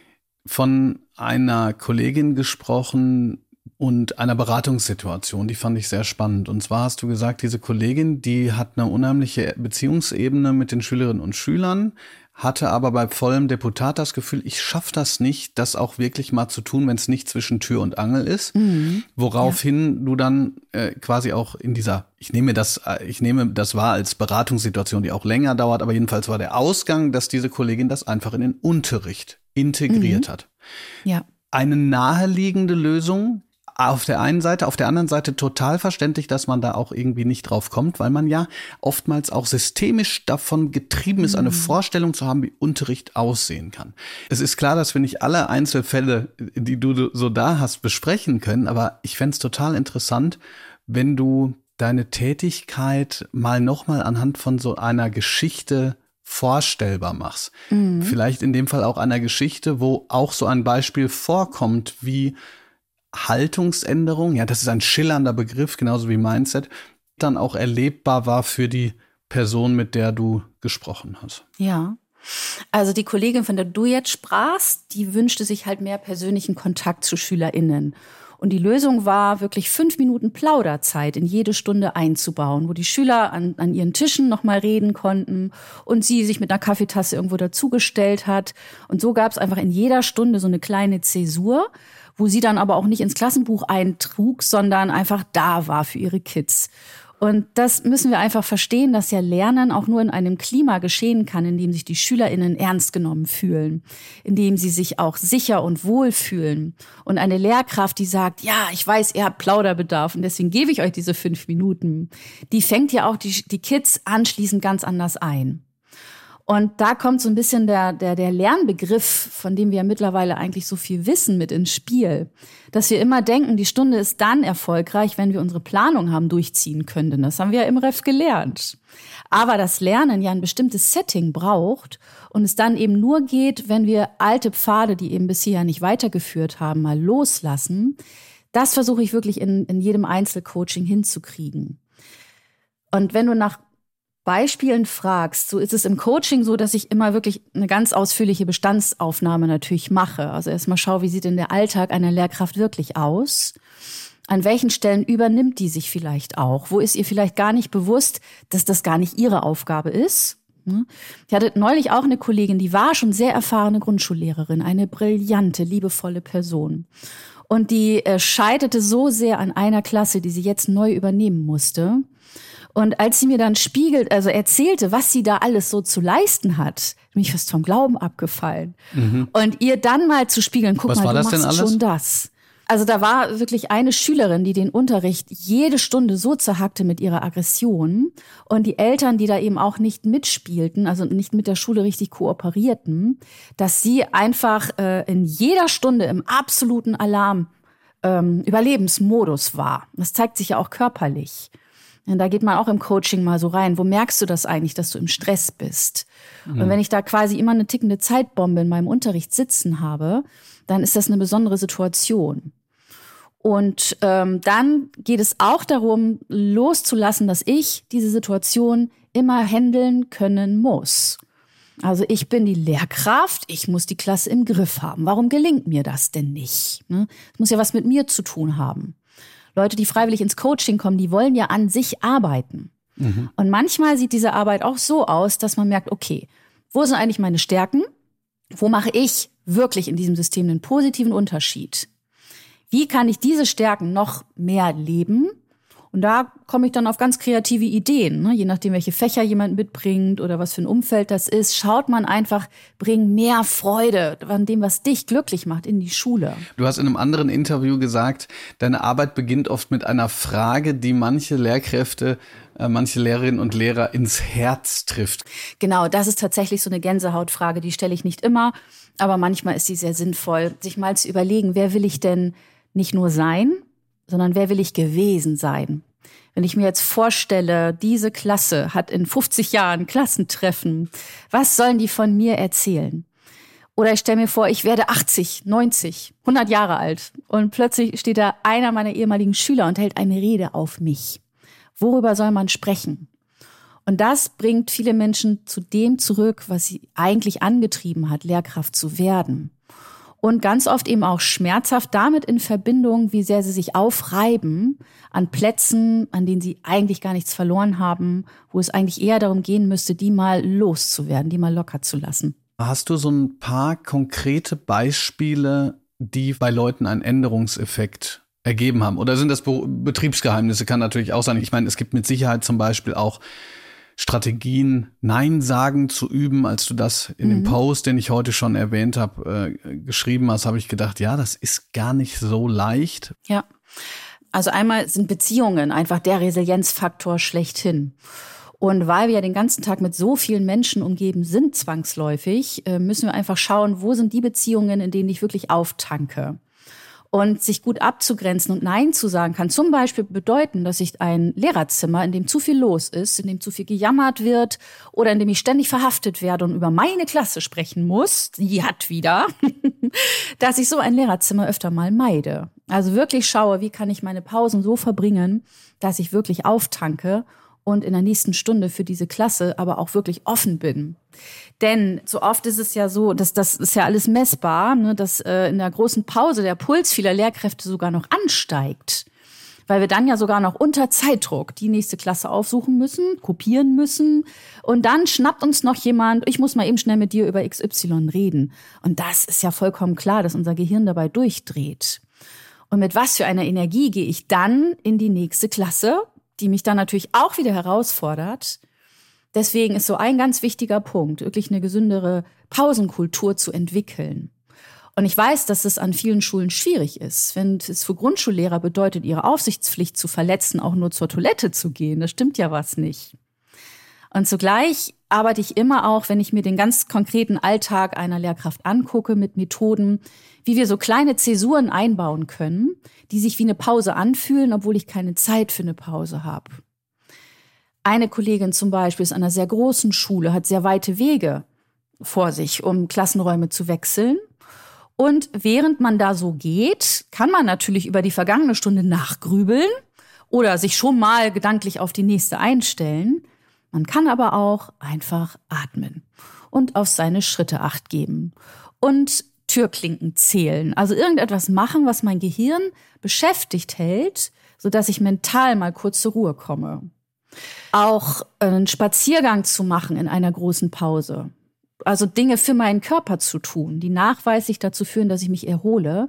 von einer Kollegin gesprochen und einer Beratungssituation, die fand ich sehr spannend. Und zwar hast du gesagt, diese Kollegin, die hat eine unheimliche Beziehungsebene mit den Schülerinnen und Schülern, hatte aber bei vollem Deputat das Gefühl, ich schaffe das nicht, das auch wirklich mal zu tun, wenn es nicht zwischen Tür und Angel ist. Mhm. Woraufhin ja. du dann äh, quasi auch in dieser, ich nehme das, ich nehme das wahr als Beratungssituation, die auch länger dauert, aber jedenfalls war der Ausgang, dass diese Kollegin das einfach in den Unterricht integriert mhm. hat. Ja. Eine naheliegende Lösung auf der einen Seite, auf der anderen Seite total verständlich, dass man da auch irgendwie nicht drauf kommt, weil man ja oftmals auch systemisch davon getrieben ist, eine Vorstellung zu haben, wie Unterricht aussehen kann. Es ist klar, dass wir nicht alle Einzelfälle, die du so da hast, besprechen können, aber ich fände es total interessant, wenn du deine Tätigkeit mal nochmal anhand von so einer Geschichte vorstellbar machst. Mhm. Vielleicht in dem Fall auch einer Geschichte, wo auch so ein Beispiel vorkommt, wie Haltungsänderung, ja, das ist ein schillernder Begriff, genauso wie Mindset, dann auch erlebbar war für die Person, mit der du gesprochen hast. Ja, also die Kollegin, von der du jetzt sprachst, die wünschte sich halt mehr persönlichen Kontakt zu SchülerInnen. Und die Lösung war, wirklich fünf Minuten Plauderzeit in jede Stunde einzubauen, wo die Schüler an, an ihren Tischen nochmal reden konnten und sie sich mit einer Kaffeetasse irgendwo dazugestellt hat. Und so gab es einfach in jeder Stunde so eine kleine Zäsur, wo sie dann aber auch nicht ins Klassenbuch eintrug, sondern einfach da war für ihre Kids. Und das müssen wir einfach verstehen, dass ja Lernen auch nur in einem Klima geschehen kann, in dem sich die SchülerInnen ernst genommen fühlen, in dem sie sich auch sicher und wohl fühlen. Und eine Lehrkraft, die sagt, ja, ich weiß, ihr habt Plauderbedarf und deswegen gebe ich euch diese fünf Minuten, die fängt ja auch die, die Kids anschließend ganz anders ein. Und da kommt so ein bisschen der, der, der Lernbegriff, von dem wir ja mittlerweile eigentlich so viel wissen, mit ins Spiel. Dass wir immer denken, die Stunde ist dann erfolgreich, wenn wir unsere Planung haben durchziehen können. Denn das haben wir ja im Ref gelernt. Aber das Lernen ja ein bestimmtes Setting braucht und es dann eben nur geht, wenn wir alte Pfade, die eben bisher nicht weitergeführt haben, mal loslassen. Das versuche ich wirklich in, in jedem Einzelcoaching hinzukriegen. Und wenn du nach Beispielen fragst, so ist es im Coaching so, dass ich immer wirklich eine ganz ausführliche Bestandsaufnahme natürlich mache. Also erstmal schaue, wie sieht denn der Alltag einer Lehrkraft wirklich aus? An welchen Stellen übernimmt die sich vielleicht auch? Wo ist ihr vielleicht gar nicht bewusst, dass das gar nicht ihre Aufgabe ist? Ich hatte neulich auch eine Kollegin, die war schon sehr erfahrene Grundschullehrerin, eine brillante, liebevolle Person. Und die äh, scheiterte so sehr an einer Klasse, die sie jetzt neu übernehmen musste. Und als sie mir dann spiegelt, also erzählte, was sie da alles so zu leisten hat, bin ich fast vom Glauben abgefallen. Mhm. Und ihr dann mal zu spiegeln, guck was mal, war du das machst denn alles? Schon das. Also da war wirklich eine Schülerin, die den Unterricht jede Stunde so zerhackte mit ihrer Aggression. Und die Eltern, die da eben auch nicht mitspielten, also nicht mit der Schule richtig kooperierten, dass sie einfach äh, in jeder Stunde im absoluten Alarm, ähm, Überlebensmodus war. Das zeigt sich ja auch körperlich. Und da geht man auch im Coaching mal so rein. Wo merkst du das eigentlich, dass du im Stress bist? Mhm. Und wenn ich da quasi immer eine tickende Zeitbombe in meinem Unterricht sitzen habe, dann ist das eine besondere Situation. Und ähm, dann geht es auch darum, loszulassen, dass ich diese Situation immer handeln können muss. Also ich bin die Lehrkraft, ich muss die Klasse im Griff haben. Warum gelingt mir das denn nicht? Ne? Das muss ja was mit mir zu tun haben. Leute, die freiwillig ins Coaching kommen, die wollen ja an sich arbeiten. Mhm. Und manchmal sieht diese Arbeit auch so aus, dass man merkt, okay, wo sind eigentlich meine Stärken? Wo mache ich wirklich in diesem System einen positiven Unterschied? Wie kann ich diese Stärken noch mehr leben? Und da komme ich dann auf ganz kreative Ideen, ne? Je nachdem, welche Fächer jemand mitbringt oder was für ein Umfeld das ist, schaut man einfach, bring mehr Freude an dem, was dich glücklich macht, in die Schule. Du hast in einem anderen Interview gesagt, deine Arbeit beginnt oft mit einer Frage, die manche Lehrkräfte, äh, manche Lehrerinnen und Lehrer ins Herz trifft. Genau, das ist tatsächlich so eine Gänsehautfrage, die stelle ich nicht immer, aber manchmal ist die sehr sinnvoll, sich mal zu überlegen, wer will ich denn nicht nur sein, sondern wer will ich gewesen sein? Wenn ich mir jetzt vorstelle, diese Klasse hat in fünfzig Jahren Klassentreffen, was sollen die von mir erzählen? Oder ich stelle mir vor, ich werde achtzig, neunzig, hundert Jahre alt und plötzlich steht da einer meiner ehemaligen Schüler und hält eine Rede auf mich. Worüber soll man sprechen? Und das bringt viele Menschen zu dem zurück, was sie eigentlich angetrieben hat, Lehrkraft zu werden. Und ganz oft eben auch schmerzhaft damit in Verbindung, wie sehr sie sich aufreiben an Plätzen, an denen sie eigentlich gar nichts verloren haben, wo es eigentlich eher darum gehen müsste, die mal loszuwerden, die mal locker zu lassen. Hast du so ein paar konkrete Beispiele, die bei Leuten einen Änderungseffekt ergeben haben? Oder sind das Be- Betriebsgeheimnisse? Kann natürlich auch sein. Ich meine, es gibt mit Sicherheit zum Beispiel auch Strategien, Nein sagen zu üben. Als du das in mhm. dem Post, den ich heute schon erwähnt habe, äh, geschrieben hast, habe ich gedacht, ja, das ist gar nicht so leicht. Ja, also einmal sind Beziehungen einfach der Resilienzfaktor schlechthin. Und weil wir ja den ganzen Tag mit so vielen Menschen umgeben sind, zwangsläufig, äh, müssen wir einfach schauen, wo sind die Beziehungen, in denen ich wirklich auftanke. Und sich gut abzugrenzen und Nein zu sagen, kann zum Beispiel bedeuten, dass ich ein Lehrerzimmer, in dem zu viel los ist, in dem zu viel gejammert wird oder in dem ich ständig verhaftet werde und über meine Klasse sprechen muss, die hat wieder, dass ich so ein Lehrerzimmer öfter mal meide. Also wirklich schaue, wie kann ich meine Pausen so verbringen, dass ich wirklich auftanke und in der nächsten Stunde für diese Klasse aber auch wirklich offen bin. Denn so oft ist es ja so, dass das ist ja alles messbar, ne, dass äh, in der großen Pause der Puls vieler Lehrkräfte sogar noch ansteigt. Weil wir dann ja sogar noch unter Zeitdruck die nächste Klasse aufsuchen müssen, kopieren müssen. Und dann schnappt uns noch jemand, ich muss mal eben schnell mit dir über X Y reden. Und das ist ja vollkommen klar, dass unser Gehirn dabei durchdreht. Und mit was für einer Energie gehe ich dann in die nächste Klasse, die mich dann natürlich auch wieder herausfordert. Deswegen ist so ein ganz wichtiger Punkt, wirklich eine gesündere Pausenkultur zu entwickeln. Und ich weiß, dass es an vielen Schulen schwierig ist, wenn es für Grundschullehrer bedeutet, ihre Aufsichtspflicht zu verletzen, auch nur zur Toilette zu gehen. Das stimmt ja was nicht. Und zugleich arbeite ich immer auch, wenn ich mir den ganz konkreten Alltag einer Lehrkraft angucke, mit Methoden, wie wir so kleine Zäsuren einbauen können, die sich wie eine Pause anfühlen, obwohl ich keine Zeit für eine Pause habe. Eine Kollegin zum Beispiel ist an einer sehr großen Schule, hat sehr weite Wege vor sich, um Klassenräume zu wechseln. Und während man da so geht, kann man natürlich über die vergangene Stunde nachgrübeln oder sich schon mal gedanklich auf die nächste einstellen. Man kann aber auch einfach atmen und auf seine Schritte Acht geben und Türklinken zählen. Also irgendetwas machen, was mein Gehirn beschäftigt hält, sodass ich mental mal kurz zur Ruhe komme. Auch einen Spaziergang zu machen in einer großen Pause. Also Dinge für meinen Körper zu tun, die nachweislich dazu führen, dass ich mich erhole.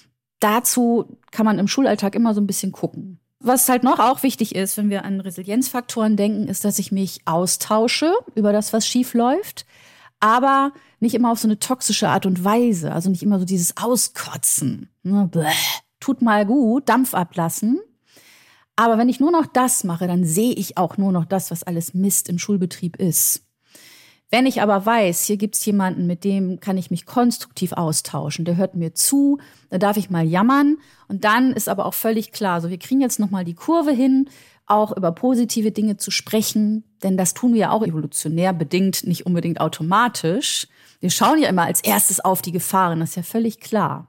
Dazu kann man im Schulalltag immer so ein bisschen gucken. Was halt noch auch wichtig ist, wenn wir an Resilienzfaktoren denken, ist, dass ich mich austausche über das, was schief läuft, aber nicht immer auf so eine toxische Art und Weise, also nicht immer so dieses Auskotzen. Ne? Bäh, tut mal gut, Dampf ablassen. Aber wenn ich nur noch das mache, dann sehe ich auch nur noch das, was alles Mist im Schulbetrieb ist. Wenn ich aber weiß, hier gibt's jemanden, mit dem kann ich mich konstruktiv austauschen, der hört mir zu, da darf ich mal jammern. Und dann ist aber auch völlig klar, so wir kriegen jetzt nochmal die Kurve hin, auch über positive Dinge zu sprechen, denn das tun wir ja auch evolutionär bedingt, nicht unbedingt automatisch. Wir schauen ja immer als erstes auf die Gefahren, das ist ja völlig klar.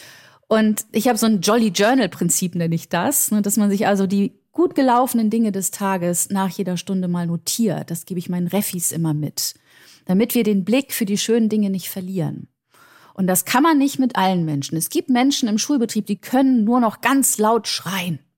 Und ich habe so ein Jolly Journal-Prinzip, nenne ich das, dass man sich also die gut gelaufenen Dinge des Tages nach jeder Stunde mal notiert. Das gebe ich meinen Refis immer mit, damit wir den Blick für die schönen Dinge nicht verlieren. Und das kann man nicht mit allen Menschen. Es gibt Menschen im Schulbetrieb, die können nur noch ganz laut schreien.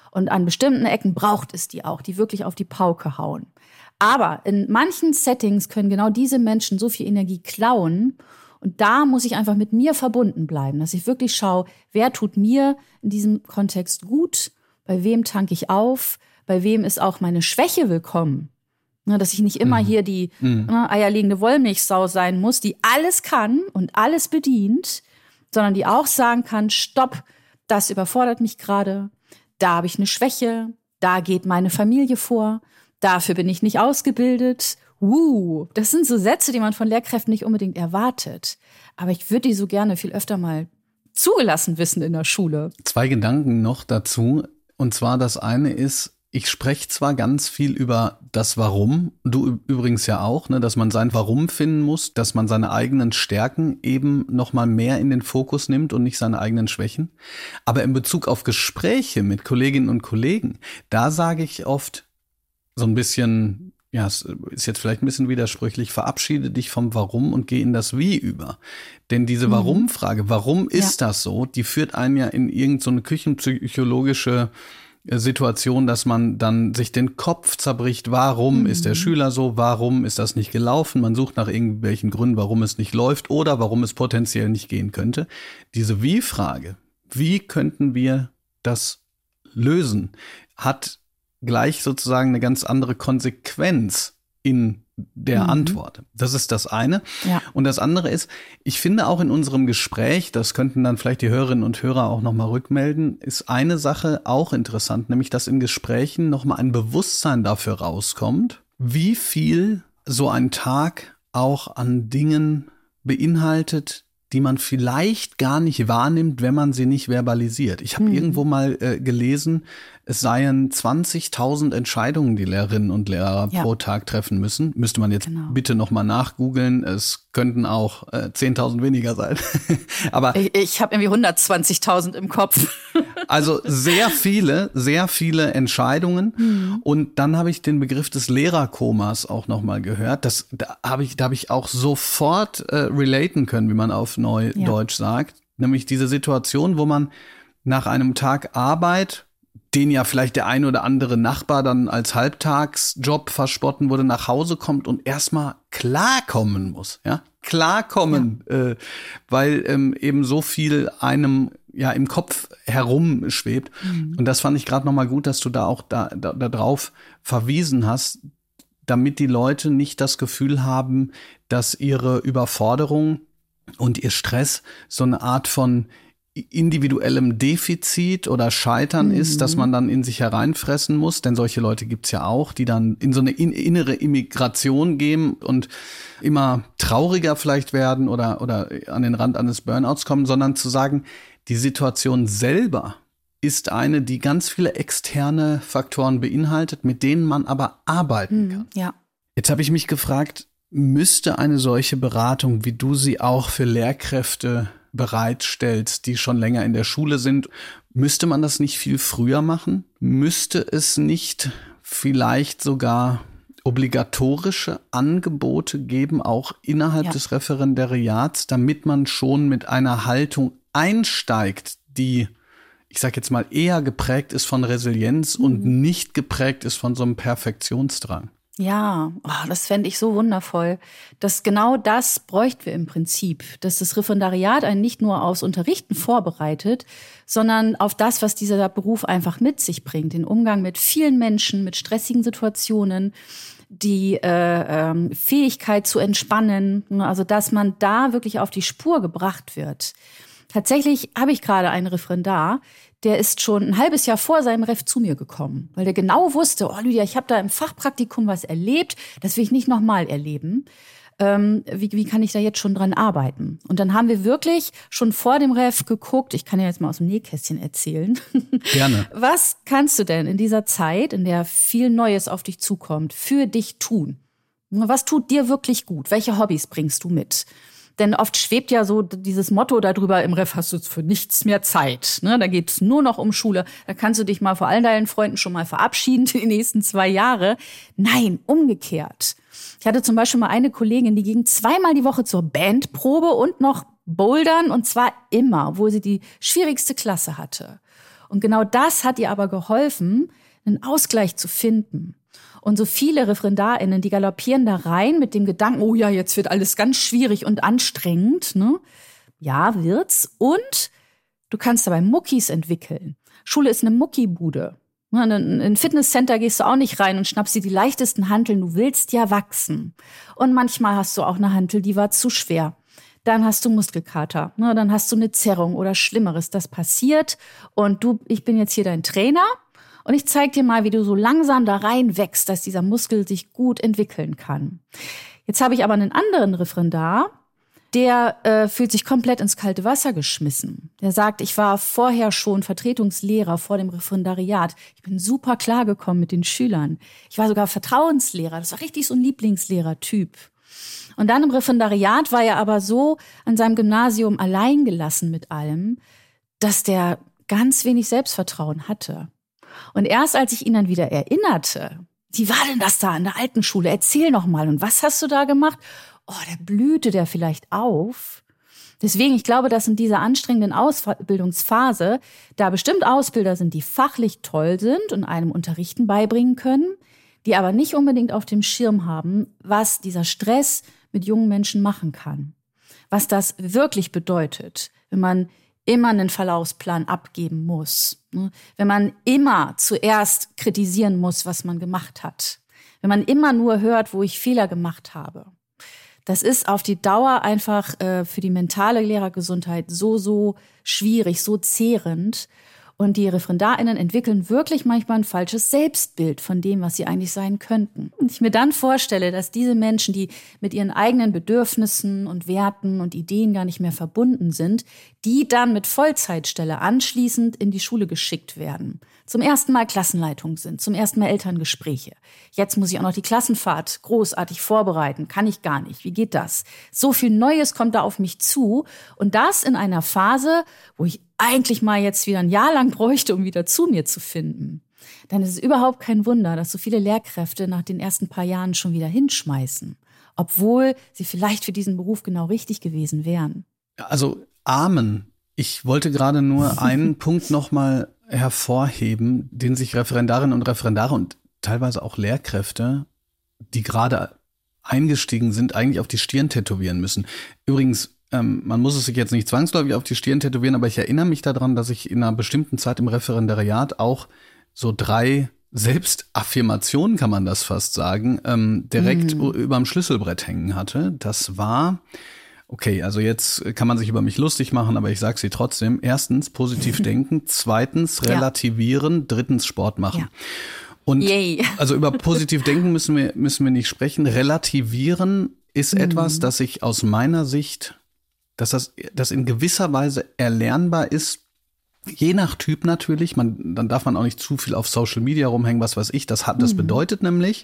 Und an bestimmten Ecken braucht es die auch, die wirklich auf die Pauke hauen. Aber in manchen Settings können genau diese Menschen so viel Energie klauen. Und da muss ich einfach mit mir verbunden bleiben, dass ich wirklich schaue, wer tut mir in diesem Kontext gut, bei wem tanke ich auf, bei wem ist auch meine Schwäche willkommen. Ne, dass ich nicht immer mhm. hier die mhm. ne, eierlegende Wollmilchsau sein muss, die alles kann und alles bedient, sondern die auch sagen kann, stopp, das überfordert mich gerade. Da habe ich eine Schwäche, da geht meine Familie vor, dafür bin ich nicht ausgebildet. Uh, das sind so Sätze, die man von Lehrkräften nicht unbedingt erwartet. Aber ich würde die so gerne viel öfter mal zugelassen wissen in der Schule. Zwei Gedanken noch dazu. Und zwar das eine ist, ich spreche zwar ganz viel über das Warum, du übrigens ja auch, ne, dass man sein Warum finden muss, dass man seine eigenen Stärken eben noch mal mehr in den Fokus nimmt und nicht seine eigenen Schwächen. Aber in Bezug auf Gespräche mit Kolleginnen und Kollegen, da sage ich oft so ein bisschen, ja, es ist jetzt vielleicht ein bisschen widersprüchlich, verabschiede dich vom Warum und geh in das Wie über. Denn diese mhm. Warum-Frage, warum ist ja. das so, die führt einen ja in irgendeine so küchenpsychologische Situation, dass man dann sich den Kopf zerbricht, warum mhm. ist der Schüler so, warum ist das nicht gelaufen, man sucht nach irgendwelchen Gründen, warum es nicht läuft oder warum es potenziell nicht gehen könnte. Diese Wie-Frage, wie könnten wir das lösen, hat gleich sozusagen eine ganz andere Konsequenz in der mhm. Antwort. Das ist das eine. Ja. Und das andere ist, ich finde auch in unserem Gespräch, das könnten dann vielleicht die Hörerinnen und Hörer auch nochmal rückmelden, ist eine Sache auch interessant, nämlich dass in Gesprächen nochmal ein Bewusstsein dafür rauskommt, wie viel so ein Tag auch an Dingen beinhaltet, die man vielleicht gar nicht wahrnimmt, wenn man sie nicht verbalisiert. Ich habe mhm. irgendwo mal äh, gelesen, es seien zwanzigtausend Entscheidungen, die Lehrerinnen und Lehrer ja. pro Tag treffen müssen. Müsste man jetzt genau. bitte noch mal nachgoogeln. Es könnten auch äh, zehntausend weniger sein. Aber ich, ich habe irgendwie hundertzwanzigtausend im Kopf. Also sehr viele, sehr viele Entscheidungen. Mhm. Und dann habe ich den Begriff des Lehrerkomas auch noch mal gehört. Das da habe ich, da habe ich auch sofort äh, relaten können, wie man auf Neudeutsch ja. sagt. Nämlich diese Situation, wo man nach einem Tag Arbeit, den ja vielleicht der ein oder andere Nachbar dann als Halbtagsjob verspotten wurde, nach Hause kommt und erstmal klarkommen muss, ja, klarkommen, ja. Äh, weil ähm, eben so viel einem ja im Kopf herumschwebt. Mhm. Und das fand ich gerade noch mal gut, dass du da auch da, da, da drauf verwiesen hast, damit die Leute nicht das Gefühl haben, dass ihre Überforderung und ihr Stress so eine Art von individuellem Defizit oder Scheitern mhm. ist, dass man dann in sich hereinfressen muss, denn solche Leute gibt's ja auch, die dann in so eine in, innere Immigration gehen und immer trauriger vielleicht werden oder oder an den Rand eines Burnouts kommen, sondern zu sagen, die Situation selber ist eine, die ganz viele externe Faktoren beinhaltet, mit denen man aber arbeiten mhm. kann. Ja. Jetzt habe ich mich gefragt, müsste eine solche Beratung, wie du sie auch für Lehrkräfte bereitstellst, die schon länger in der Schule sind, müsste man das nicht viel früher machen? Müsste es nicht vielleicht sogar obligatorische Angebote geben, auch innerhalb ja. des Referendariats, damit man schon mit einer Haltung einsteigt, die, ich sag jetzt mal, eher geprägt ist von Resilienz mhm. und nicht geprägt ist von so einem Perfektionsdrang? Ja, oh, das fände ich so wundervoll. Das genau das bräuchten wir im Prinzip, dass das Referendariat einen nicht nur aufs Unterrichten vorbereitet, sondern auf das, was dieser Beruf einfach mit sich bringt, den Umgang mit vielen Menschen, mit stressigen Situationen, die äh, ähm, Fähigkeit zu entspannen, also dass man da wirklich auf die Spur gebracht wird. Tatsächlich habe ich gerade einen Referendar, der ist schon ein halbes Jahr vor seinem Ref zu mir gekommen, weil der genau wusste, oh Lydia, ich habe da im Fachpraktikum was erlebt, das will ich nicht nochmal erleben. Ähm, wie, wie kann ich da jetzt schon dran arbeiten? Und dann haben wir wirklich schon vor dem Ref geguckt, ich kann ja jetzt mal aus dem Nähkästchen erzählen. Gerne. Was kannst du denn in dieser Zeit, in der viel Neues auf dich zukommt, für dich tun? Was tut dir wirklich gut? Welche Hobbys bringst du mit? Denn oft schwebt ja so dieses Motto darüber, im Ref hast du für nichts mehr Zeit. Ne? Da geht es nur noch um Schule. Da kannst du dich mal vor allen deinen Freunden schon mal verabschieden für die nächsten zwei Jahre. Nein, umgekehrt. Ich hatte zum Beispiel mal eine Kollegin, die ging zweimal die Woche zur Bandprobe und noch bouldern. Und zwar immer, wo sie die schwierigste Klasse hatte. Und genau das hat ihr aber geholfen, einen Ausgleich zu finden. Und so viele ReferendarInnen, die galoppieren da rein mit dem Gedanken, oh ja, jetzt wird alles ganz schwierig und anstrengend, ne? Ja, wird's. Und du kannst dabei Muckis entwickeln. Schule ist eine Muckibude. In ein Fitnesscenter gehst du auch nicht rein und schnappst dir die leichtesten Hanteln. Du willst ja wachsen. Und manchmal hast du auch eine Hantel, die war zu schwer. Dann hast du Muskelkater. Dann hast du eine Zerrung oder Schlimmeres. Das passiert. Und du, ich bin jetzt hier dein Trainer. Und ich zeige dir mal, wie du so langsam da rein wächst, dass dieser Muskel sich gut entwickeln kann. Jetzt habe ich aber einen anderen Referendar, der äh, fühlt sich komplett ins kalte Wasser geschmissen. Der sagt, ich war vorher schon Vertretungslehrer vor dem Referendariat. Ich bin super klargekommen mit den Schülern. Ich war sogar Vertrauenslehrer. Das war richtig so ein Lieblingslehrer-Typ. Und dann im Referendariat war er aber so an seinem Gymnasium allein gelassen mit allem, dass der ganz wenig Selbstvertrauen hatte. Und erst als ich ihn dann wieder erinnerte, wie war denn das da an der alten Schule? Erzähl noch mal. Und was hast du da gemacht? Oh, der blühte der vielleicht auf. Deswegen, ich glaube, dass in dieser anstrengenden Ausbildungsphase da bestimmt Ausbilder sind, die fachlich toll sind und einem Unterrichten beibringen können, die aber nicht unbedingt auf dem Schirm haben, was dieser Stress mit jungen Menschen machen kann. Was das wirklich bedeutet, wenn man immer einen Verlaufsplan abgeben muss. Wenn man immer zuerst kritisieren muss, was man gemacht hat. Wenn man immer nur hört, wo ich Fehler gemacht habe. Das ist auf die Dauer einfach äh, für die mentale Lehrergesundheit so, so schwierig, so zehrend. Und die ReferendarInnen entwickeln wirklich manchmal ein falsches Selbstbild von dem, was sie eigentlich sein könnten. Und ich mir dann vorstelle, dass diese Menschen, die mit ihren eigenen Bedürfnissen und Werten und Ideen gar nicht mehr verbunden sind, die dann mit Vollzeitstelle anschließend in die Schule geschickt werden. Zum ersten Mal Klassenleitung sind, zum ersten Mal Elterngespräche. Jetzt muss ich auch noch die Klassenfahrt großartig vorbereiten. Kann ich gar nicht. Wie geht das? So viel Neues kommt da auf mich zu. Und das in einer Phase, wo ich eigentlich mal jetzt wieder ein Jahr lang bräuchte, um wieder zu mir zu finden. Dann ist es überhaupt kein Wunder, dass so viele Lehrkräfte nach den ersten paar Jahren schon wieder hinschmeißen. Obwohl sie vielleicht für diesen Beruf genau richtig gewesen wären. Also Amen. Ich wollte gerade nur einen Punkt noch mal hervorheben, den sich Referendarinnen und Referendare und teilweise auch Lehrkräfte, die gerade eingestiegen sind, eigentlich auf die Stirn tätowieren müssen. Übrigens, ähm, man muss es sich jetzt nicht zwangsläufig auf die Stirn tätowieren, aber ich erinnere mich daran, dass ich in einer bestimmten Zeit im Referendariat auch so drei Selbstaffirmationen, kann man das fast sagen, ähm, direkt mhm. überm Schlüsselbrett hängen hatte. Das war... Okay, also jetzt kann man sich über mich lustig machen, aber ich sage sie trotzdem. Erstens, positiv denken. Zweitens, relativieren. Ja. Drittens, Sport machen. Ja. Und Yay. Also über positiv denken müssen wir, müssen wir nicht sprechen. Relativieren ist mhm. etwas, das ich aus meiner Sicht, dass das, das in gewisser Weise erlernbar ist. Je nach Typ natürlich. Man, dann darf man auch nicht zu viel auf Social Media rumhängen, was weiß ich. Das hat, das mhm. bedeutet nämlich,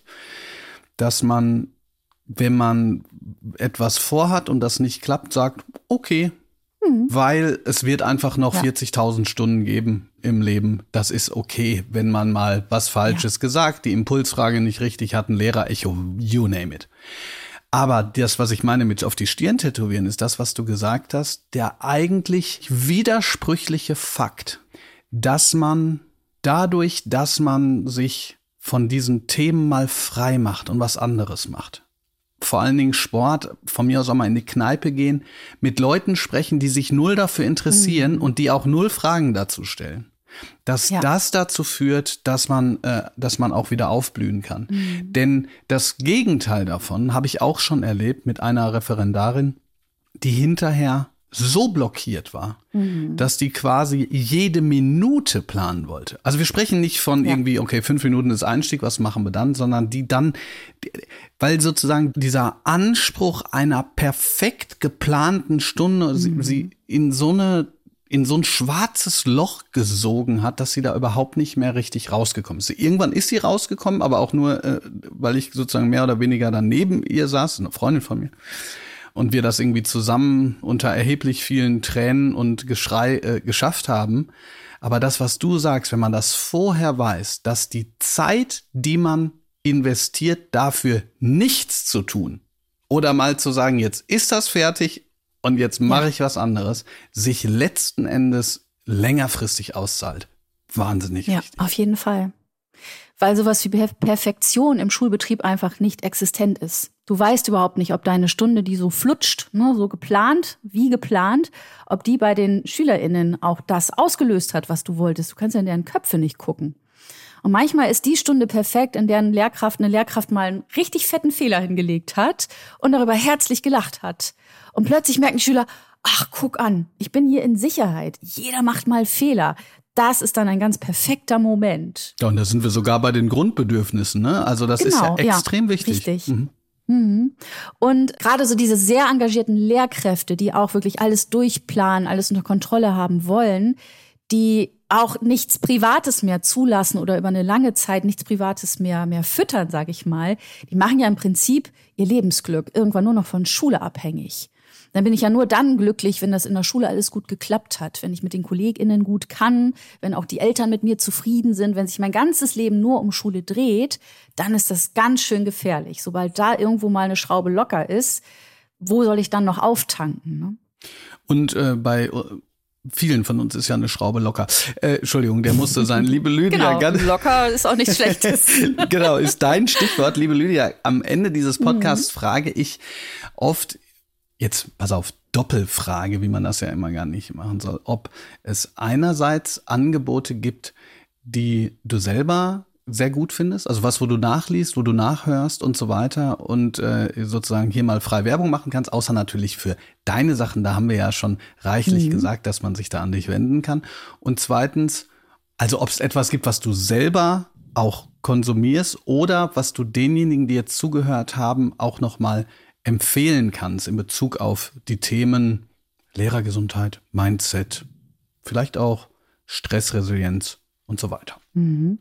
dass man, wenn man etwas vorhat und das nicht klappt, sagt, okay, mhm. weil es wird einfach noch ja. vierzigtausend Stunden geben im Leben. Das ist okay, wenn man mal was Falsches ja. gesagt, die Impulsfrage nicht richtig hat, ein Lehrer-Echo, you name it. Aber das, was ich meine mit auf die Stirn tätowieren, ist das, was du gesagt hast, der eigentlich widersprüchliche Fakt, dass man dadurch, dass man sich von diesen Themen mal frei macht und was anderes macht, vor allen Dingen Sport, von mir aus auch mal in die Kneipe gehen, mit Leuten sprechen, die sich null dafür interessieren mhm. und die auch null Fragen dazu stellen. Dass ja. das dazu führt, dass man, äh, dass man auch wieder aufblühen kann. Mhm. Denn das Gegenteil davon habe ich auch schon erlebt mit einer Referendarin, die hinterher so blockiert war, mhm. dass die quasi jede Minute planen wollte. Also wir sprechen nicht von ja. irgendwie, okay, fünf Minuten ist Einstieg, was machen wir dann, sondern die dann, weil sozusagen dieser Anspruch einer perfekt geplanten Stunde mhm. sie, sie in so eine in so ein schwarzes Loch gesogen hat, dass sie da überhaupt nicht mehr richtig rausgekommen ist. Irgendwann ist sie rausgekommen, aber auch nur, äh, weil ich sozusagen mehr oder weniger daneben ihr saß, eine Freundin von mir. Und wir das irgendwie zusammen unter erheblich vielen Tränen und Geschrei äh, geschafft haben. Aber das, was du sagst, wenn man das vorher weiß, dass die Zeit, die man investiert, dafür nichts zu tun oder mal zu sagen, jetzt ist das fertig und jetzt mache ja. ich was anderes, sich letzten Endes längerfristig auszahlt. wahnsinnig ja, wichtig. Auf jeden Fall. Weil sowas wie Perfektion im Schulbetrieb einfach nicht existent ist. Du weißt überhaupt nicht, ob deine Stunde, die so flutscht, ne, so geplant, wie geplant, ob die bei den SchülerInnen auch das ausgelöst hat, was du wolltest. Du kannst ja in deren Köpfe nicht gucken. Und manchmal ist die Stunde perfekt, in der eine Lehrkraft, eine Lehrkraft mal einen richtig fetten Fehler hingelegt hat und darüber herzlich gelacht hat. Und plötzlich merken die Schüler, ach, guck an, ich bin hier in Sicherheit. Jeder macht mal Fehler. Das ist dann ein ganz perfekter Moment. Ja, und da sind wir sogar bei den Grundbedürfnissen, ne? Also das genau, ist ja extrem ja, wichtig. Richtig. Mhm. Mhm. Und gerade so diese sehr engagierten Lehrkräfte, die auch wirklich alles durchplanen, alles unter Kontrolle haben wollen, die auch nichts Privates mehr zulassen oder über eine lange Zeit nichts Privates mehr mehr füttern, sage ich mal, die machen ja im Prinzip ihr Lebensglück irgendwann nur noch von Schule abhängig. Dann bin ich ja nur dann glücklich, wenn das in der Schule alles gut geklappt hat, wenn ich mit den KollegInnen gut kann, wenn auch die Eltern mit mir zufrieden sind, wenn sich mein ganzes Leben nur um Schule dreht, dann ist das ganz schön gefährlich. Sobald da irgendwo mal eine Schraube locker ist, wo soll ich dann noch auftanken? Ne? Und äh, bei vielen von uns ist ja eine Schraube locker. Äh, Entschuldigung, der musste sein. Liebe Lydia. Genau, ganz locker ist auch nichts Schlechtes. Genau, ist dein Stichwort. Liebe Lydia, am Ende dieses Podcasts mhm. frage ich oft, jetzt pass auf, Doppelfrage, wie man das ja immer gar nicht machen soll, ob es einerseits Angebote gibt, die du selber sehr gut findest, also was, wo du nachliest, wo du nachhörst und so weiter und äh, sozusagen hier mal frei Werbung machen kannst, außer natürlich für deine Sachen, da haben wir ja schon reichlich mhm. gesagt, dass man sich da an dich wenden kann. Und zweitens, also ob es etwas gibt, was du selber auch konsumierst oder was du denjenigen, die jetzt zugehört haben, auch noch mal empfehlen kannst in Bezug auf die Themen Lehrergesundheit, Mindset, vielleicht auch Stressresilienz und so weiter. Mhm.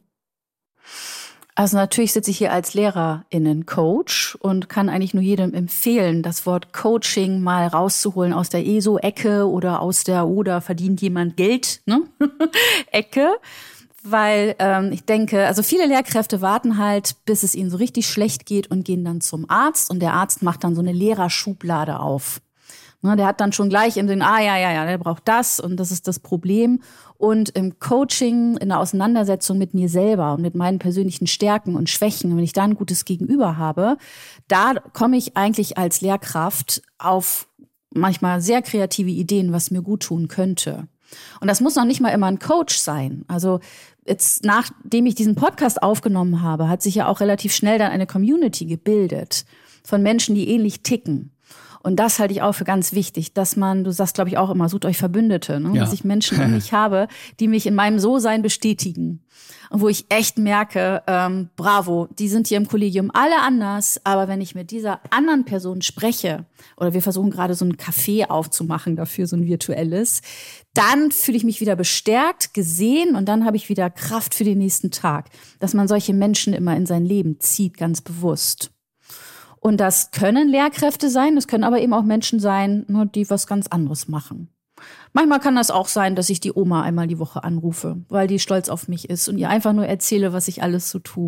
Also natürlich sitze ich hier als LehrerInnen-Coach und kann eigentlich nur jedem empfehlen, das Wort Coaching mal rauszuholen aus der E S O-Ecke oder aus der oder verdient jemand Geld, ne? Ecke. Weil ähm, ich denke, also viele Lehrkräfte warten halt, bis es ihnen so richtig schlecht geht und gehen dann zum Arzt und der Arzt macht dann so eine Lehrerschublade auf. Ne, der hat dann schon gleich im Sinn, ah ja, ja, ja, der braucht das und das ist das Problem. Und im Coaching, in der Auseinandersetzung mit mir selber und mit meinen persönlichen Stärken und Schwächen, wenn ich da ein gutes Gegenüber habe, da komme ich eigentlich als Lehrkraft auf manchmal sehr kreative Ideen, was mir gut tun könnte. Und das muss noch nicht mal immer ein Coach sein. Also jetzt, nachdem ich diesen Podcast aufgenommen habe, hat sich ja auch relativ schnell dann eine Community gebildet von Menschen, die ähnlich ticken. Und das halte ich auch für ganz wichtig, dass man, du sagst, glaube ich, auch immer, sucht euch Verbündete, ne? Ja. Dass ich Menschen um mich habe, die mich in meinem So-Sein bestätigen. Und wo ich echt merke, ähm, bravo, die sind hier im Kollegium alle anders, aber wenn ich mit dieser anderen Person spreche, oder wir versuchen gerade so ein Café aufzumachen dafür, so ein virtuelles, dann fühle ich mich wieder bestärkt, gesehen und dann habe ich wieder Kraft für den nächsten Tag. Dass man solche Menschen immer in sein Leben zieht, ganz bewusst. Und das können Lehrkräfte sein, das können aber eben auch Menschen sein, nur die was ganz anderes machen. Manchmal kann das auch sein, dass ich die Oma einmal die Woche anrufe, weil die stolz auf mich ist und ihr einfach nur erzähle, was ich alles so tue.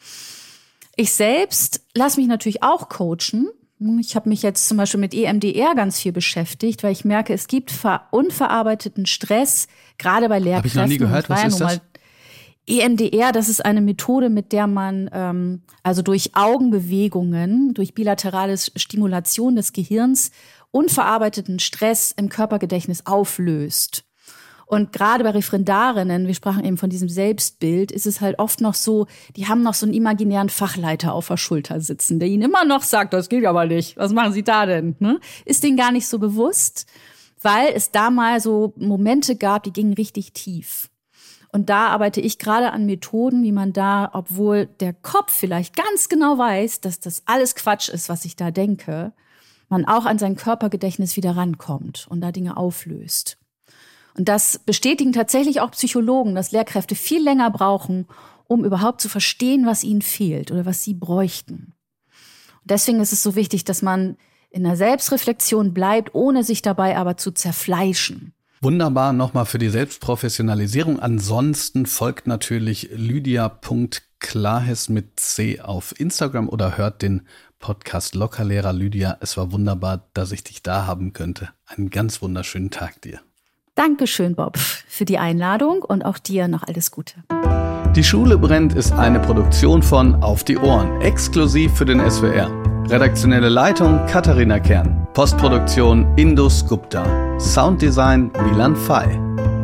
Ich selbst lasse mich natürlich auch coachen. Ich habe mich jetzt zum Beispiel mit E M D R ganz viel beschäftigt, weil ich merke, es gibt ver- unverarbeiteten Stress, gerade bei Lehrkräften. Habe ich noch nie gehört, was ist das? E M D R, das ist eine Methode, mit der man ähm, also durch Augenbewegungen, durch bilaterale Stimulation des Gehirns unverarbeiteten Stress im Körpergedächtnis auflöst. Und gerade bei Referendarinnen, wir sprachen eben von diesem Selbstbild, ist es halt oft noch so, die haben noch so einen imaginären Fachleiter auf der Schulter sitzen, der ihnen immer noch sagt, das geht aber nicht, was machen Sie da denn? Ne? Ist denen gar nicht so bewusst, weil es da mal so Momente gab, die gingen richtig tief. Und da arbeite ich gerade an Methoden, wie man da, obwohl der Kopf vielleicht ganz genau weiß, dass das alles Quatsch ist, was ich da denke, man auch an sein Körpergedächtnis wieder rankommt und da Dinge auflöst. Und das bestätigen tatsächlich auch Psychologen, dass Lehrkräfte viel länger brauchen, um überhaupt zu verstehen, was ihnen fehlt oder was sie bräuchten. Und deswegen ist es so wichtig, dass man in der Selbstreflexion bleibt, ohne sich dabei aber zu zerfleischen. Wunderbar, nochmal für die Selbstprofessionalisierung. Ansonsten folgt natürlich lydia punkt klahes mit C auf Instagram oder hört den Podcast Lockerlehrer. Lydia, es war wunderbar, dass ich dich da haben könnte. Einen ganz wunderschönen Tag dir. Dankeschön, Bob, für die Einladung und auch dir noch alles Gute. Die Schule brennt ist eine Produktion von Auf die Ohren, exklusiv für den S W R. Redaktionelle Leitung Katharina Kern. Postproduktion Indus Gupta. Sounddesign Milan Fay.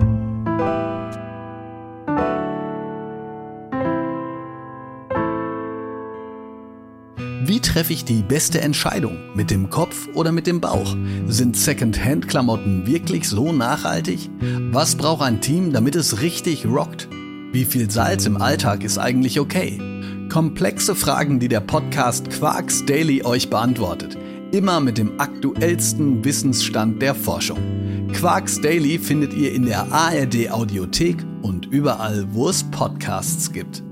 Wie treffe ich die beste Entscheidung? Mit dem Kopf oder mit dem Bauch? Sind Second-Hand-Klamotten wirklich so nachhaltig? Was braucht ein Team, damit es richtig rockt? Wie viel Salz im Alltag ist eigentlich okay? Komplexe Fragen, die der Podcast Quarks Daily euch beantwortet. Immer mit dem aktuellsten Wissensstand der Forschung. Quarks Daily findet ihr in der A R D Audiothek und überall, wo es Podcasts gibt.